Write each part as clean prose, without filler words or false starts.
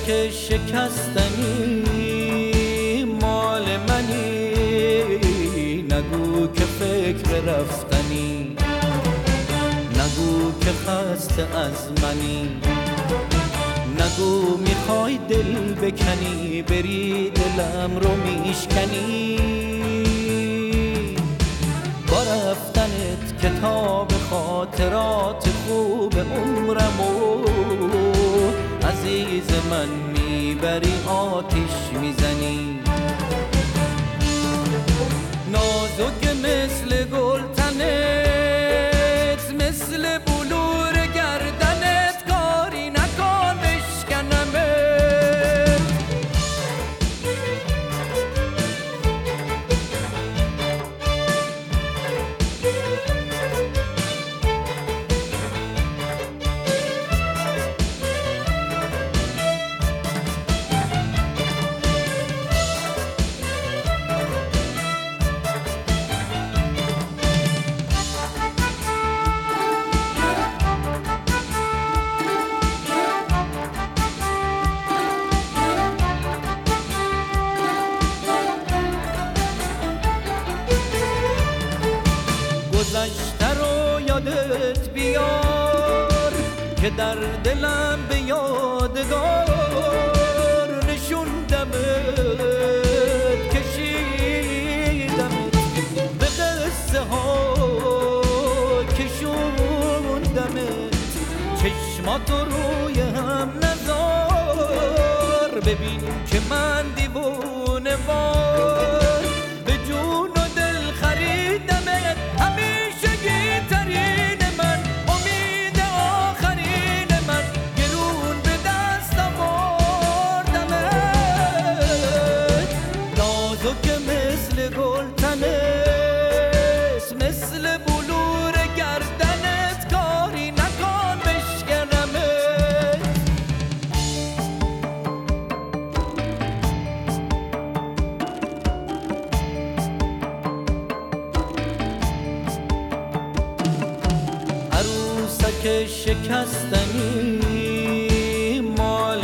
عروسک شکستنی مال منی، نگو که فکر رفتنی، نگو که خسته از منی، نگو میخوای دل بکنی بری دلم رو میشکنی. با رفتنت کتاب خاطرات خوب عمرمو عزیز من میبری آتیش میزنی. نازک مثل گلتنت، مثل بلور گردنت، کاری نکن بشکنمت. گذشته رو یادت بیار که در دلم به یادگار نشوندمت، کشیدمت به قصه ها کشوندمت. چشماتو روی هم نذار، ببین که من دیوونه وار به جون و دل خریدمت. همیشگی ترین من، امید آخرین من، گرون به دست آوردمت. نازک مثل گلتنت، مثل بلور گردنت، کاری نکن بشکنمت. عروسک شکستنی مال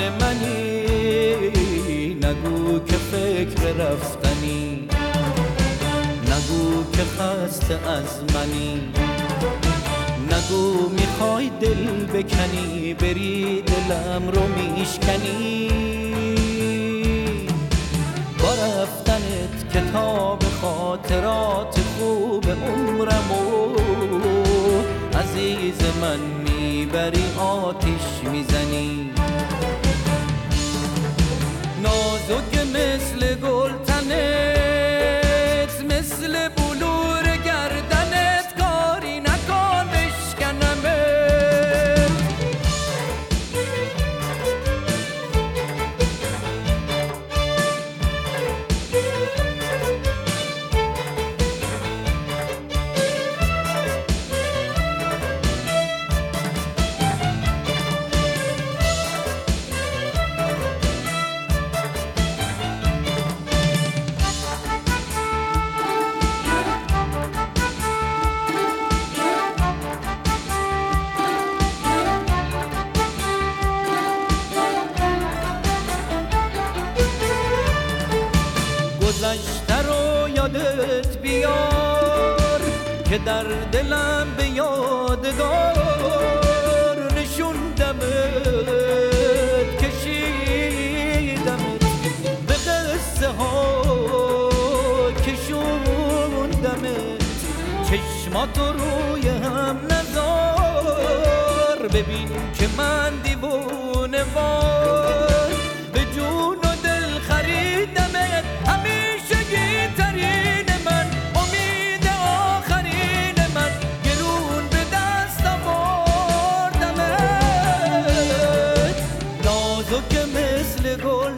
منی، نگو که فکر رفتنی، نگو که خسته از منی، نگو میخوای دل بکنی بری دلم رو میشکنی. با رفتنت کتاب خاطرات خوب عمرمو عزیز من میبری آتیش میزنی. نازک مثل گلتنت، مثل بلور گردنت، کاری نکن بشکنمت. گذشته رو یادت بیار که در دلم به یادگار نشوندمت، کشیدمت به قصه ها کشوندمت. چشماتو روی هم نذار، ببین که من دیوونه وار به جون و دل خریدمت. همیشگی ترین من، امید آخرین من، گرون به دست آوردمت. نازک مثل گل